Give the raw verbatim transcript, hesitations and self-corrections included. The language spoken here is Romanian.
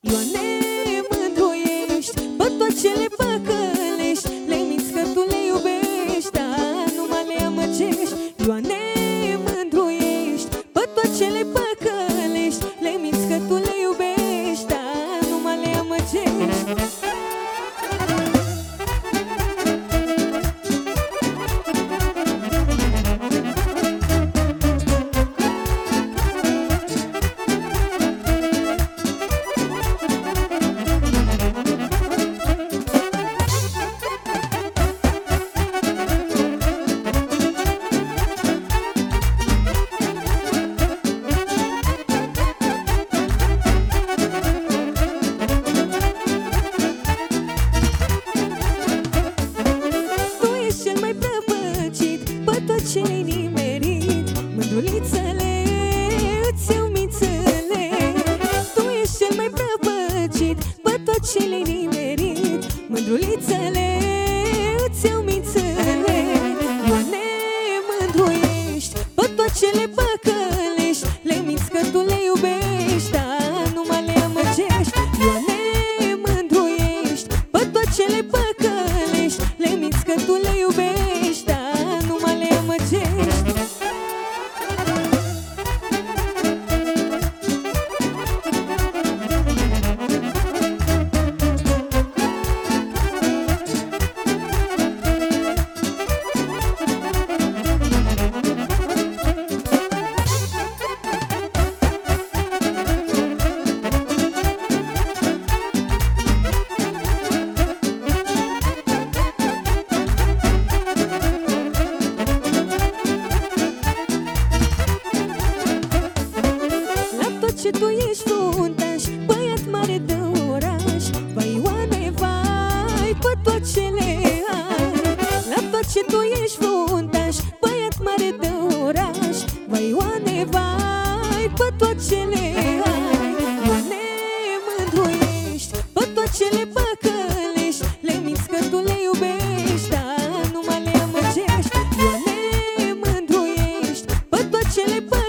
Ioane, mândruiești pe tot ce le păcălești, le minți că tu le iubești, dar numai le amăgești. Ioane, mândruiești pe tot ce le păcălești, le minți că tu le iubești, dar numai le amăgești. Ce-ai nimerit, mândrulițele, îți iau mințele. Tu ești cel mai prăpăcit pe tot ce le-ai nimerit, mândrulițele, îți iau mințele. Ioane, mândruiești pe tot ce le păcălești, le minți că tu le iubești, dar numai le amăgești. Ioane, mândruiești pe tot ce le păcălești, le minți că tu le iubești, dar numai le amăgești. Și tu ești fruntaș, băiat mare de oraș, vai Ioane, vai, pe tot ce le ai. La tot ce tu ești fruntaș, băiat mare de oraș, vai Ioane, vai, pe tot ce le ai. Ioane, mândruiești pe tot ce le păcălești, le minți că tu le iubești, dar numai le amăgești. Ioane, mândruiești pe tot ce le păcălești,